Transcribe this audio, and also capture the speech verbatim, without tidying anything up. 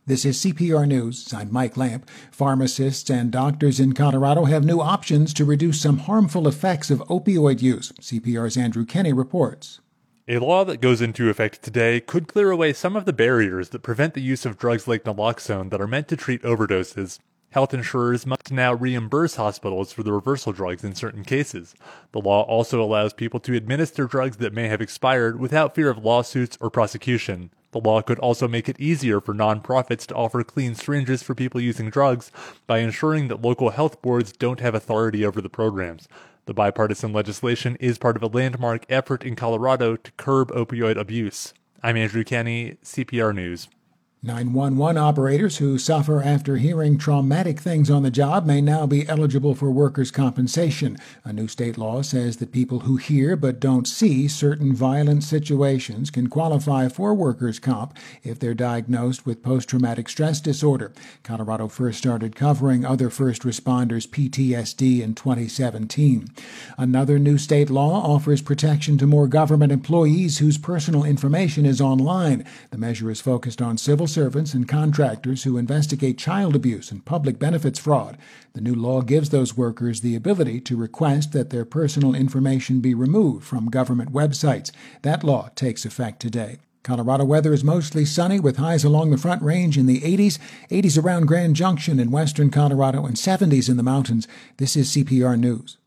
This is C P R News. I'm Mike Lamp. Pharmacists and doctors in Colorado have new options to reduce some harmful effects of opioid use. C P R's Andrew Kenny reports. A law that goes into effect today could clear away some of the barriers that prevent the use of drugs like naloxone that are meant to treat overdoses. Health insurers must now reimburse hospitals for the reversal drugs in certain cases. The law also allows people to administer drugs that may have expired without fear of lawsuits or prosecution. The law could also make it easier for nonprofits to offer clean syringes for people using drugs by ensuring that local health boards don't have authority over the programs. The bipartisan legislation is part of a landmark effort in Colorado to curb opioid abuse. I'm Andrew Kenny, C P R News. nine one one operators who suffer after hearing traumatic things on the job may now be eligible for workers' compensation. A new state law says that people who hear but don't see certain violent situations can qualify for workers' comp if they're diagnosed with post-traumatic stress disorder. Colorado first started covering other first responders' P T S D in twenty seventeen. Another new state law offers protection to more government employees whose personal information is online. The measure is focused on civil servants and contractors who investigate child abuse and public benefits fraud. The new law gives those workers the ability to request that their personal information be removed from government websites. That law takes effect today. Colorado weather is mostly sunny with highs along the Front Range in the eighties, eighties around Grand Junction in western Colorado, and seventies in the mountains. This is C P R News.